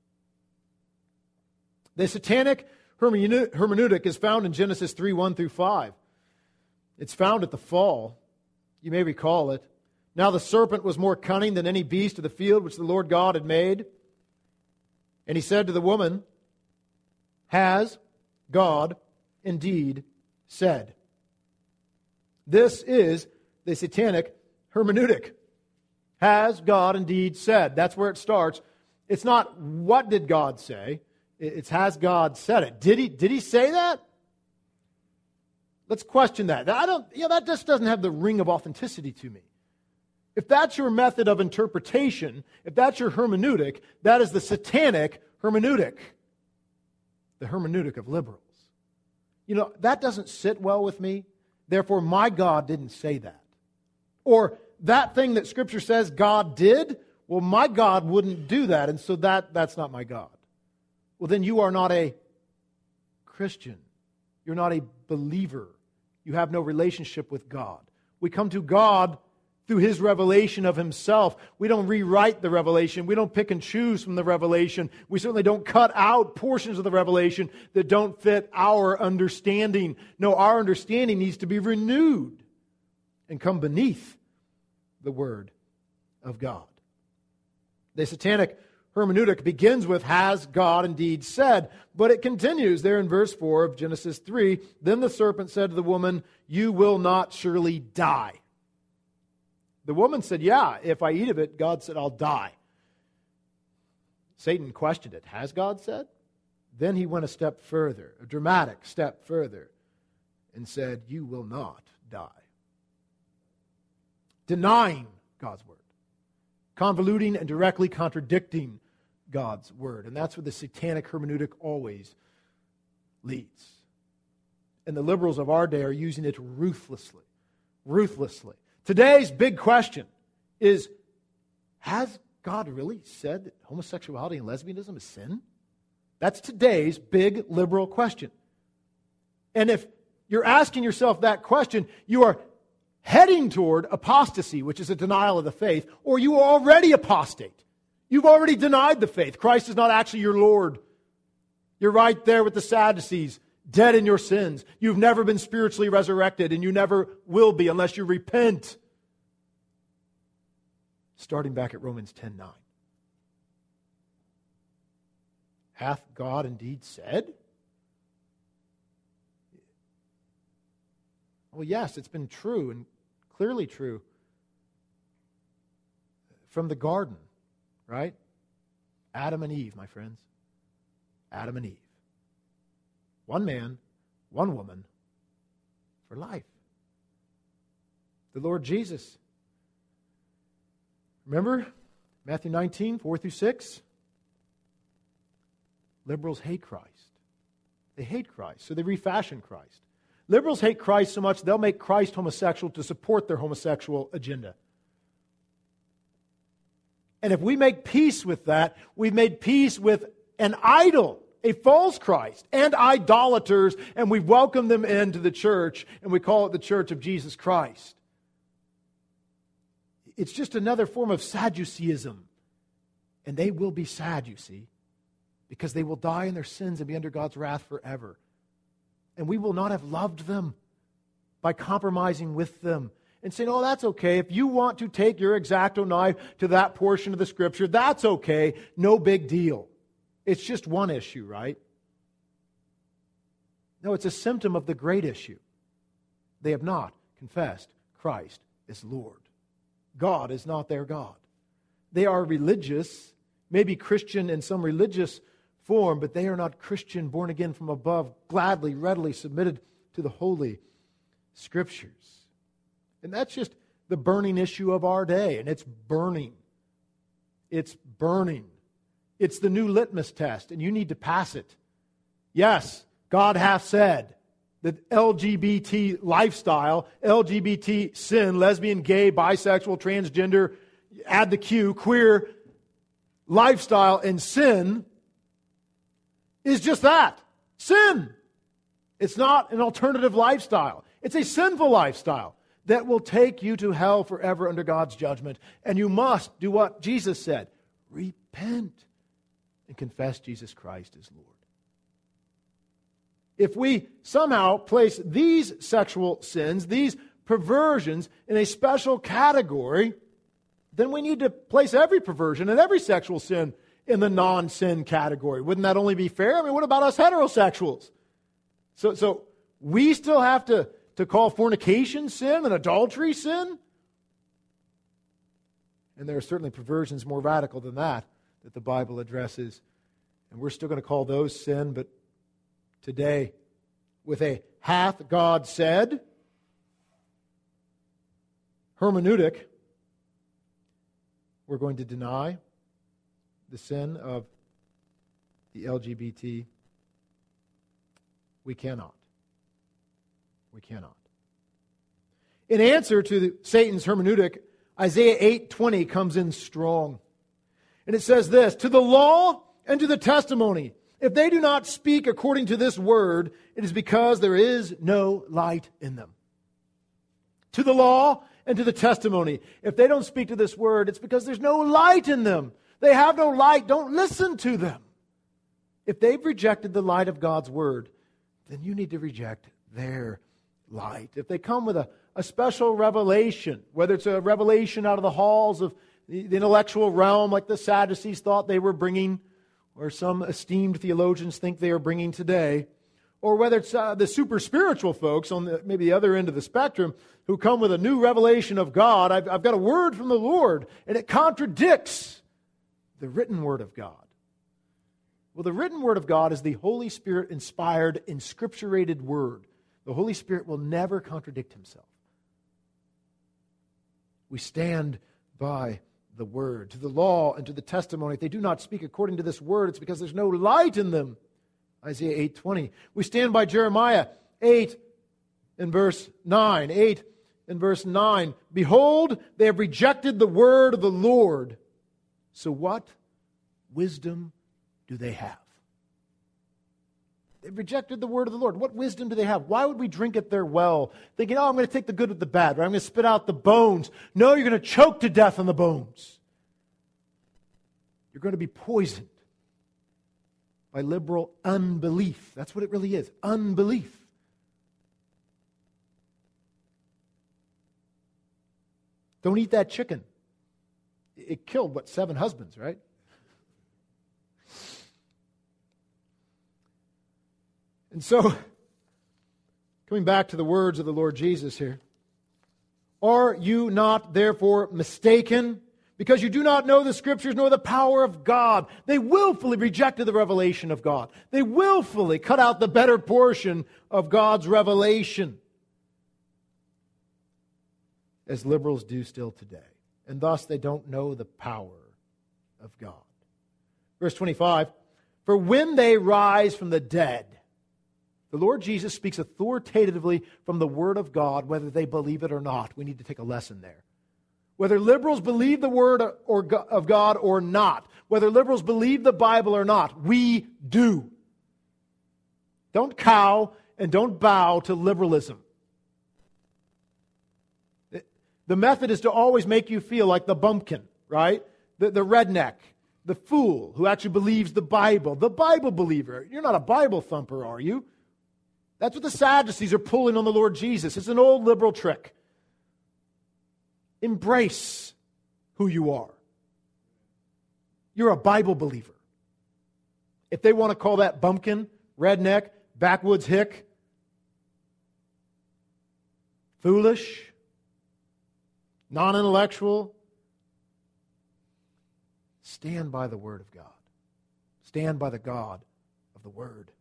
The satanic hermeneutic is found in Genesis three, one through five. It's found at the fall. You may recall it. Now the serpent was more cunning than any beast of the field which the Lord God had made. And he said to the woman, has God indeed said? This is the satanic hermeneutic. Has God indeed said? That's where it starts. It's not what did God say. It's has God said it. Did he, did he say that? Let's question that. I don't, you know, that just doesn't have the ring of authenticity to me. If that's your method of interpretation, if that's your hermeneutic, that is the satanic hermeneutic. The hermeneutic of liberals. You know, that doesn't sit well with me. Therefore, my God didn't say that. Or that thing that Scripture says God did, well, my God wouldn't do that, and so that, that's not my God. Well, then you are not a Christian. You're not a believer. You have no relationship with God. We come to God through His revelation of Himself. We don't rewrite the revelation. We don't pick and choose from the revelation. We certainly don't cut out portions of the revelation that don't fit our understanding. No, our understanding needs to be renewed and come beneath the Word of God. The satanic hermeneutic begins with, has God indeed said? But it continues there in verse four of Genesis three. Then the serpent said to the woman, you will not surely die. The woman said, yeah, if I eat of it, God said, I'll die. Satan questioned it. Has God said? Then he went a step further, a dramatic step further, and said, you will not die. Denying God's word. Convoluting and directly contradicting God's word. And that's where the satanic hermeneutic always leads. And the liberals of our day are using it ruthlessly. Ruthlessly. Today's big question is, has God really said that homosexuality and lesbianism is sin? That's today's big liberal question. And if you're asking yourself that question, you are heading toward apostasy, which is a denial of the faith, or you are already apostate. You've already denied the faith. Christ is not actually your Lord. You're right there with the Sadducees, dead in your sins. You've never been spiritually resurrected, and you never will be unless you repent. Starting back at Romans ten nine. Hath God indeed said? Well, yes, it's been true and clearly true from the garden, right? Adam and Eve, my friends. Adam and Eve. One man, one woman for life. The Lord Jesus. Remember Matthew nineteen, four through six? Liberals hate Christ. They hate Christ, so they refashion Christ. Liberals hate Christ so much they'll make Christ homosexual to support their homosexual agenda. And if we make peace with that, we've made peace with an idol, a false Christ, and idolaters, and we welcome them into the church, and we call it the Church of Jesus Christ. It's just another form of Sadduceeism. And they will be sad, you see, because they will die in their sins and be under God's wrath forever. And we will not have loved them by compromising with them and saying, oh, that's okay. If you want to take your X-Acto knife to that portion of the Scripture, that's okay. No big deal. It's just one issue, right? No, it's a symptom of the great issue. They have not confessed Christ is Lord. God is not their God. They are religious, maybe Christian in some religious form, but they are not Christian, born again from above, gladly, readily submitted to the Holy Scriptures. And that's just the burning issue of our day, and it's burning. It's burning. It's the new litmus test, and you need to pass it. Yes, God hath said that L G B T lifestyle, L G B T sin, lesbian, gay, bisexual, transgender, add the Q, queer lifestyle and sin is just that, sin. It's not an alternative lifestyle. It's a sinful lifestyle that will take you to hell forever under God's judgment. And you must do what Jesus said. Repent and confess Jesus Christ as Lord. If we somehow place these sexual sins, these perversions, in a special category, then we need to place every perversion and every sexual sin in the non-sin category. Wouldn't that only be fair? I mean, what about us heterosexuals? So, so we still have to, to call fornication sin and adultery sin? And there are certainly perversions more radical than that that the Bible addresses. And we're still going to call those sin, but today, with a hath God said hermeneutic, we're going to deny the sin of the L G B T. We cannot. We cannot. In answer to the, Satan's hermeneutic, Isaiah eight twenty comes in strong. And it says this, to the law and to the testimony, if they do not speak according to this word, it is because there is no light in them. To the law and to the testimony, if they don't speak to this word, it's because there's no light in them. They have no light. Don't listen to them. If they've rejected the light of God's word, then you need to reject their light. If they come with a, a special revelation, whether it's a revelation out of the halls of the, the intellectual realm like the Sadducees thought they were bringing, or some esteemed theologians think they are bringing today, or whether it's uh, the super spiritual folks on the, maybe the other end of the spectrum who come with a new revelation of God. I've, I've got a word from the Lord, and it contradicts the written word of God. Well, the written word of God is the Holy Spirit-inspired, inscripturated word. The Holy Spirit will never contradict himself. We stand by the word. To the law and to the testimony, if they do not speak according to this word, it's because there's no light in them. Isaiah eight twenty. We stand by Jeremiah eight and verse nine. eight and verse nine. Behold, they have rejected the word of the Lord. So what wisdom do they have? They've rejected the word of the Lord. What wisdom do they have? Why would we drink at their well, thinking, oh, I'm going to take the good with the bad, right? I'm going to spit out the bones. No, you're going to choke to death on the bones. You're going to be poisoned by liberal unbelief. That's what it really is, unbelief. Don't eat that chicken. It killed, what, seven husbands, right? And so, coming back to the words of the Lord Jesus here, are you not therefore mistaken? Because you do not know the Scriptures nor the power of God. They willfully rejected the revelation of God. They willfully cut out the better portion of God's revelation, as liberals do still today. And thus they don't know the power of God. Verse twenty-five, for when they rise from the dead, the Lord Jesus speaks authoritatively from the Word of God, whether they believe it or not. We need to take a lesson there. Whether liberals believe the Word of God or not, whether liberals believe the Bible or not, we do. Don't cow and don't bow to liberalism. The method is to always make you feel like the bumpkin, right? The, the redneck, the fool who actually believes the Bible, the Bible believer. You're not a Bible thumper, are you? That's what the Sadducees are pulling on the Lord Jesus. It's an old liberal trick. Embrace who you are. You're a Bible believer. If they want to call that bumpkin, redneck, backwoods hick, foolish, non-intellectual, stand by the Word of God. Stand by the God of the Word.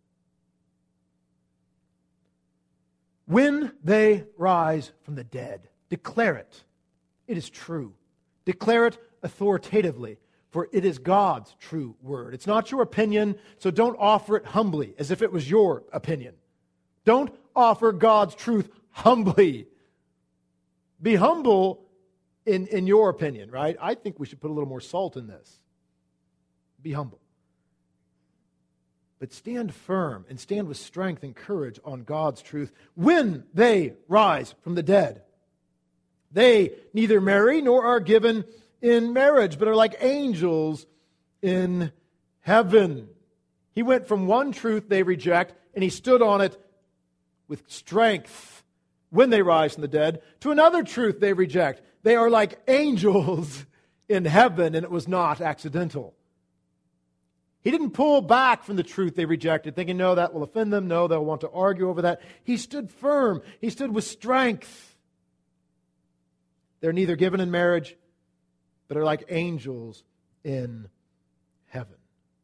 When they rise from the dead, declare it. It is true. Declare it authoritatively, for it is God's true word. It's not your opinion, so don't offer it humbly, as if it was your opinion. Don't offer God's truth humbly. Be humble in, in your opinion, right? I think we should put a little more salt in this. Be humble. but stand firm and stand with strength and courage on God's truth when they rise from the dead. They neither marry nor are given in marriage, but are like angels in heaven. He went from one truth they reject, and he stood on it with strength when they rise from the dead, to another truth they reject. They are like angels in heaven, and it was not accidental. He didn't pull back from the truth they rejected, thinking, no, that will offend them. No, they'll want to argue over that. He stood firm. He stood with strength. They're neither given in marriage, but are like angels in heaven.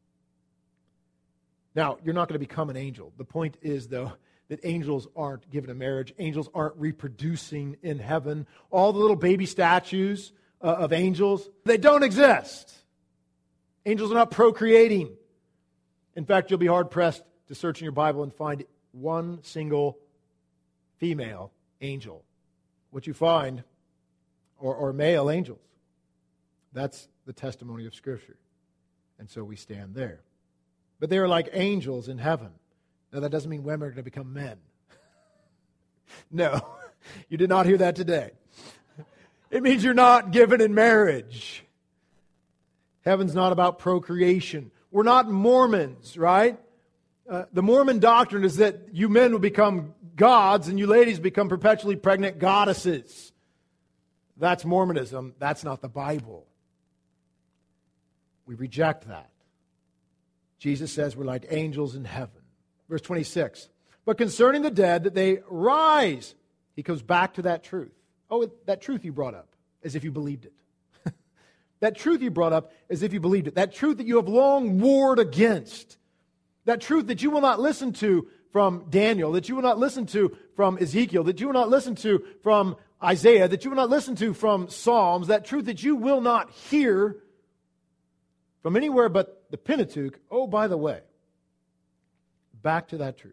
Now, you're not going to become an angel. The point is, though, that angels aren't given in marriage. Angels aren't reproducing in heaven. All the little baby statues uh, of angels, they don't exist. Angels are not procreating. In fact, you'll be hard-pressed to search in your Bible and find one single female angel. What you find are, are male angels. That's the testimony of Scripture. And so we stand there. But they are like angels in heaven. Now, that doesn't mean women are going to become men. No, you did not hear that today. It means you're not given in marriage. Heaven's not about procreation. We're not Mormons, right? Uh, the Mormon doctrine is that you men will become gods and you ladies become perpetually pregnant goddesses. That's Mormonism. That's not the Bible. We reject that. Jesus says we're like angels in heaven. Verse twenty-six. But concerning the dead, that they rise. He comes back to that truth. Oh, that truth you brought up, as if you believed it. That truth you brought up as if you believed it. That truth that you have long warred against. That truth that you will not listen to from Daniel, that you will not listen to from Ezekiel, that you will not listen to from Isaiah, that you will not listen to from Psalms. That truth that you will not hear from anywhere but the Pentateuch. Oh, by the way, back to that truth.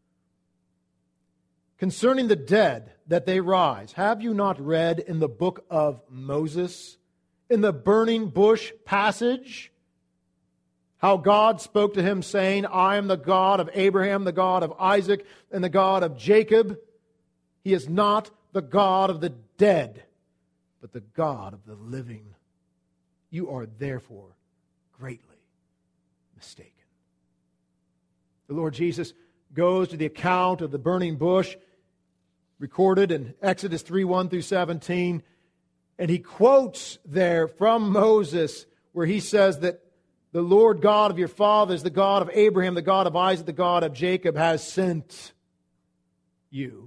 Concerning the dead, that they rise. Have you not read in the book of Moses, in the burning bush passage, how God spoke to him saying, I am the God of Abraham, the God of Isaac, and the God of Jacob. He is not the God of the dead, but the God of the living. You are therefore greatly mistaken. The Lord Jesus goes to the account of the burning bush recorded in Exodus three, one through seventeen. And he quotes there from Moses where he says that the Lord God of your fathers, the God of Abraham, the God of Isaac, the God of Jacob has sent you.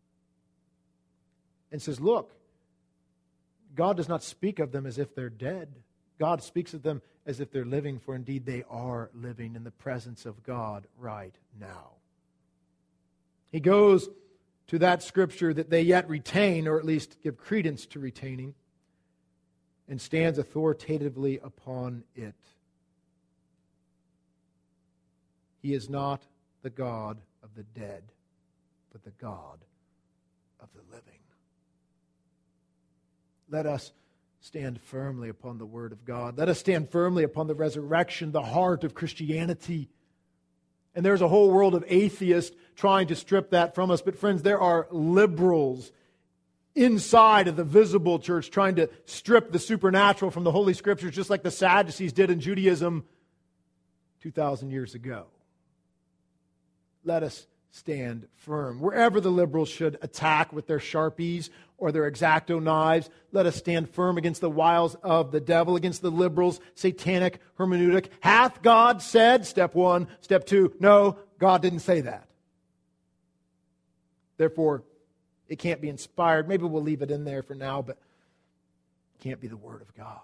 And says, look, God does not speak of them as if they're dead. God speaks of them as if they're living, for indeed they are living in the presence of God right now. He goes to that scripture that they yet retain, or at least give credence to retaining, and stands authoritatively upon it. He is not the God of the dead, but the God of the living. Let us stand firmly upon the Word of God. Let us stand firmly upon the resurrection, the heart of Christianity. And there's a whole world of atheists trying to strip that from us. But friends, there are liberals inside of the visible church trying to strip the supernatural from the Holy Scriptures, just like the Sadducees did in Judaism two thousand years ago. Let us stand firm. Wherever the liberals should attack with their Sharpies or their X-Acto knives, let us stand firm against the wiles of the devil, against the liberals' satanic hermeneutic. Hath God said? Step one. Step two, no, God didn't say that. Therefore, it can't be inspired. Maybe we'll leave it in there for now, but it can't be the Word of God.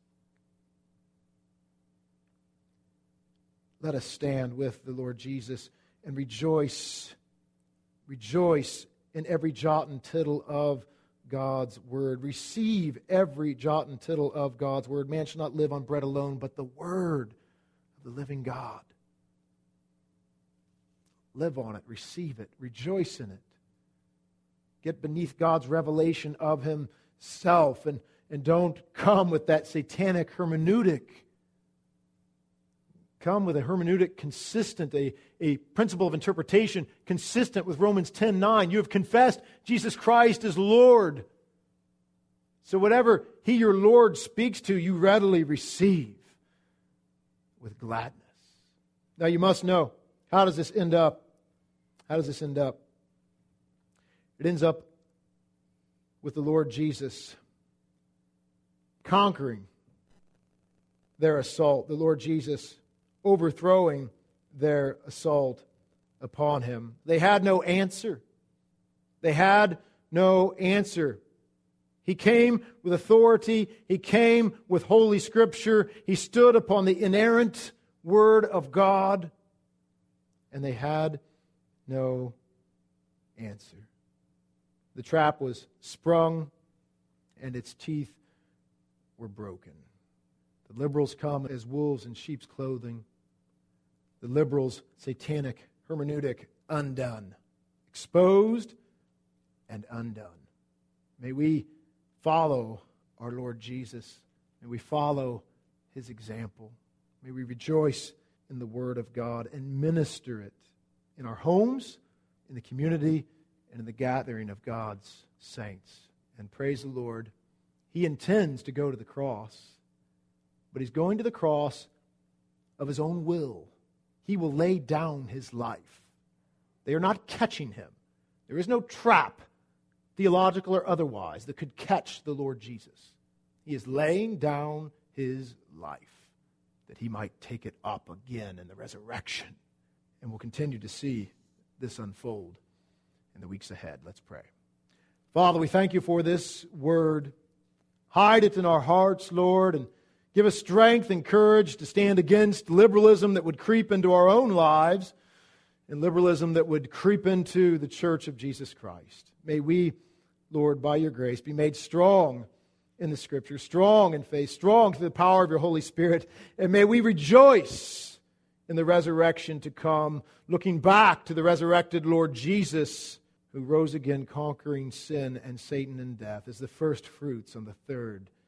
Let us stand with the Lord Jesus and rejoice, rejoice in every jot and tittle of God's Word. Receive every jot and tittle of God's Word. Man shall not live on bread alone, but the Word of the living God. Live on it, receive it, rejoice in it. Get beneath God's revelation of Himself, and, and don't come with that satanic hermeneutic. come with a hermeneutic consistent, a, a principle of interpretation consistent with Romans ten nine. You have confessed Jesus Christ as Lord. So whatever He, your Lord, speaks to, you readily receive with gladness. Now you must know, how does this end up? How does this end up? It ends up with the Lord Jesus conquering their assault. The Lord Jesus overthrowing their assault upon Him. They had no answer. They had no answer. He came with authority. He came with Holy Scripture. He stood upon the inerrant Word of God. And they had no answer. The trap was sprung and its teeth were broken. The liberals come as wolves in sheep's clothing. The liberals' satanic hermeneutic undone, exposed and undone. May we follow our Lord Jesus. May we follow His example. May we rejoice in the Word of God and minister it in our homes, in the community, and in the gathering of God's saints. And praise the Lord, He intends to go to the cross, but He's going to the cross of His own will. He will lay down His life. They are not catching Him. There is no trap, theological or otherwise, that could catch the Lord Jesus. He is laying down His life that He might take it up again in the resurrection. And we'll continue to see this unfold in the weeks ahead. Let's pray. Father, we thank You for this word. Hide it in our hearts, Lord, and give us strength and courage to stand against liberalism that would creep into our own lives and liberalism that would creep into the church of Jesus Christ. May we, Lord, by Your grace, be made strong in the Scripture, strong in faith, strong through the power of Your Holy Spirit, and may we rejoice in the resurrection to come, looking back to the resurrected Lord Jesus, who rose again, conquering sin and Satan and death as the first fruits on the third